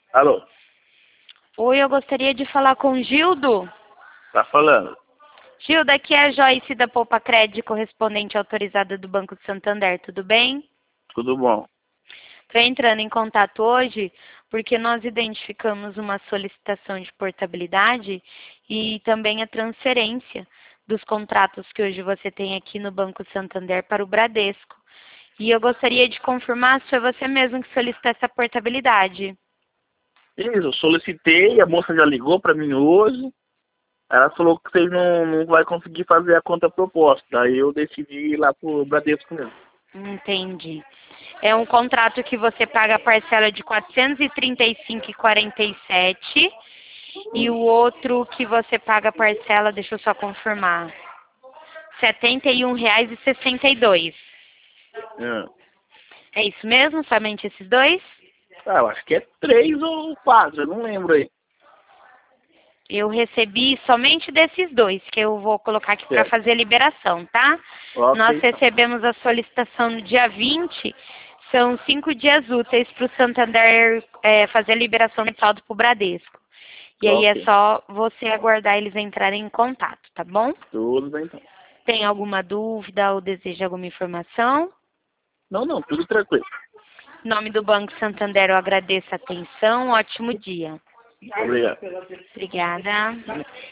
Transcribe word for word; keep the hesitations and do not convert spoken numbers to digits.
Alô, Oi, eu gostaria de falar com o Gildo. tá falando? Gildo, aqui é a Joyce da Poupa Crédito, correspondente autorizada do Banco Santander, tudo bem? Tudo bom? Estou entrando em contato hoje porque nós identificamos uma solicitação de portabilidade e também a transferência dos contratos que hoje você tem aqui no Banco Santander para o Bradesco. E eu gostaria de confirmar se foi você mesmo que solicitou essa portabilidade. Isso, eu solicitei, a moça já ligou pra mim hoje. Ela falou que vocês não, não vai conseguir fazer a conta proposta. Daí eu decidi ir lá pro Bradesco mesmo. Entendi. É um contrato que você paga a parcela de quatrocentos e trinta e cinco reais e quarenta e sete centavos e o outro que você paga a parcela, deixa eu só confirmar, setenta e um reais e sessenta e dois centavos. É. É isso mesmo? Somente esses dois? Ah, eu acho que é três ou quatro, eu não lembro aí. Eu recebi somente desses dois, que eu vou colocar aqui para Certo. fazer a liberação, tá? Ok, Nós então. recebemos a solicitação no dia vinte, são cinco dias úteis para o Santander é, fazer a liberação de saldo para o Bradesco. E aí é Ok. só você aguardar eles entrarem em contato, tá bom? Tudo bem então. Tem alguma dúvida ou deseja alguma informação? Não, não, tudo tranquilo. Em nome do Banco Santander, eu agradeço a atenção. Ótimo dia. Obrigado. Obrigada.